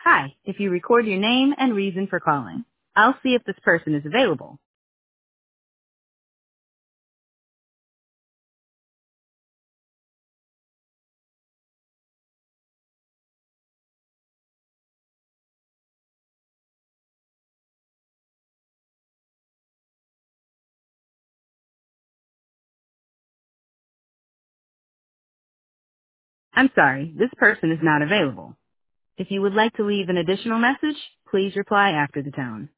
Hi, if you record your name and reason for calling, I'll see if this person is available. I'm sorry, this person is not available. If you would like to leave an additional message, please reply after the tone.